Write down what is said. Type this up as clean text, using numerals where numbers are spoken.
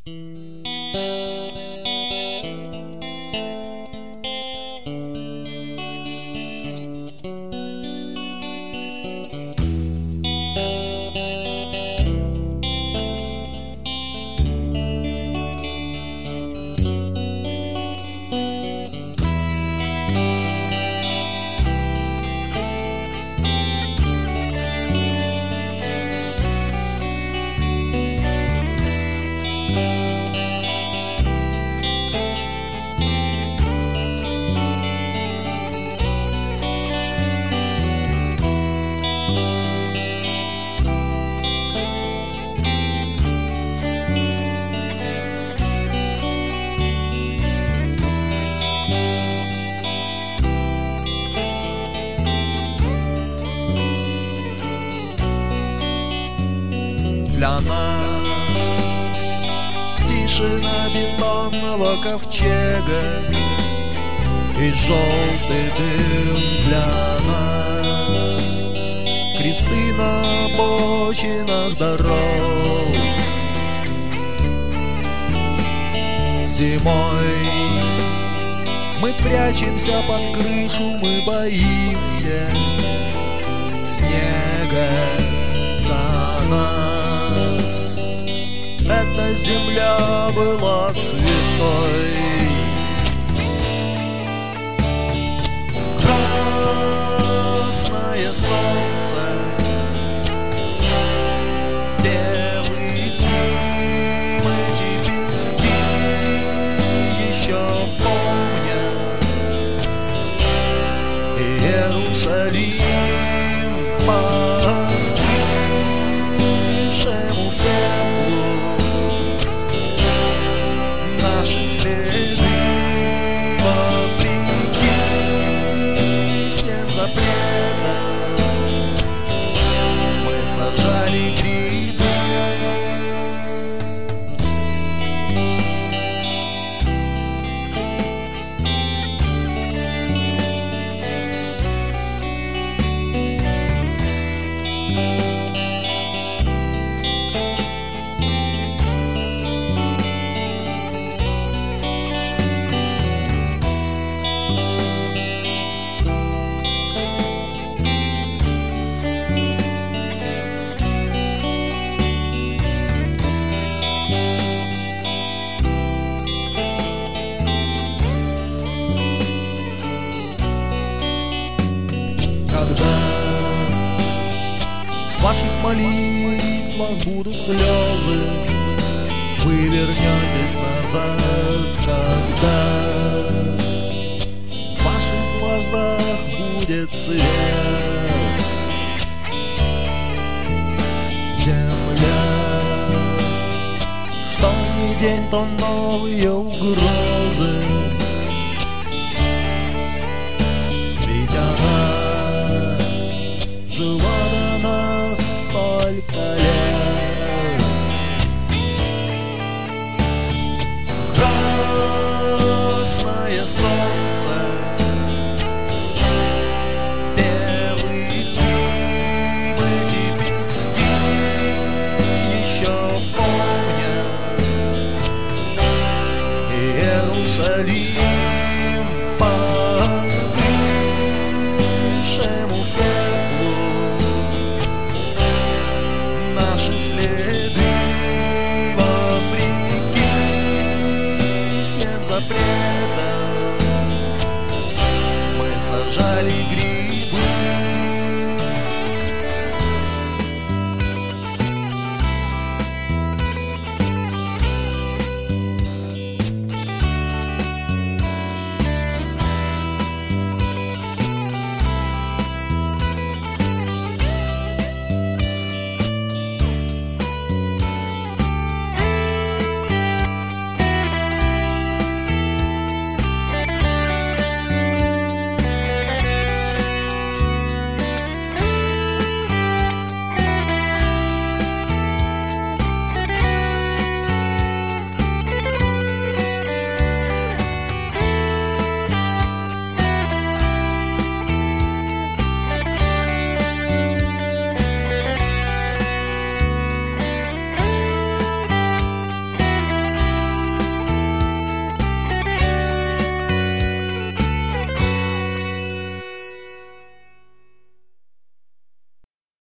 Для нас тишина бетонного ковчега и желтый дым для нас, кресты на обочинах дорог. Зимой мы прячемся под крышу, мы боимся снега до нас. Эта земля была святой. Красное солнце, белый дым, эти пески еще помнят. Иерусалим по остывшему пеплу, наши следы вопреки всем запретам, мы сажали грибы. Когда в ваших молитвах будут слезы, вы вернетесь назад. Когда в ваших глазах будет свет, земля, что ни день, то новые угрозы. Ведь она жила до нас столько лет. Красное солнце, белый дым, эти пески еще помнят. Иерусалим